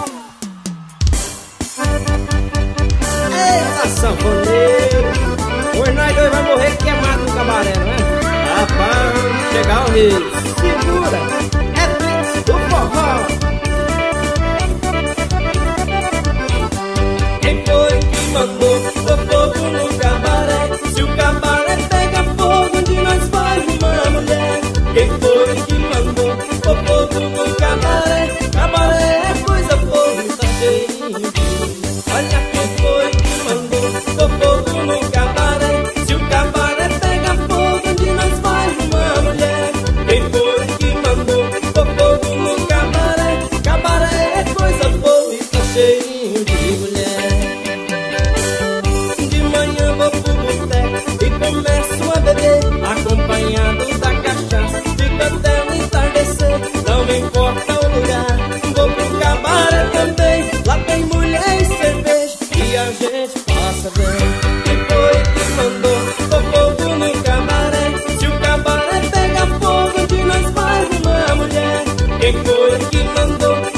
Eita, sanfoneiro, hoje nós dois vamos morrer queimado no cabaré, não é? Rapaz, vamos chegar ao rei. Segura, é Blitz do forró. Quem foi que mandou o fogo no cabaré? Se o cabaré pega fogo, onde nós faz uma mulher? Quem foi que mandou o fogo no cabaré? Cabaré é coisa boa, tá cheirinho de... Olha quem foi que mandou o fogo no cabaré. Se o cabaré pega fogo, onde nós faz uma mulher? Quem foi que mandou o fogo no cabaré? Cabaré é coisa boa e tá cheirinho de mulher. De manhã vou pro boteco e começo a beber, acompanhado da cachaça, fico até o entardecer. Não me importa o lugar, vou pro cabaré também. Lá tem mulher e cerveja e a gente passa bem. Quem foi que mandou o fogo no cabaré? Se o cabaré pega fogo, onde nós faz uma mulher? Quem foi que mandou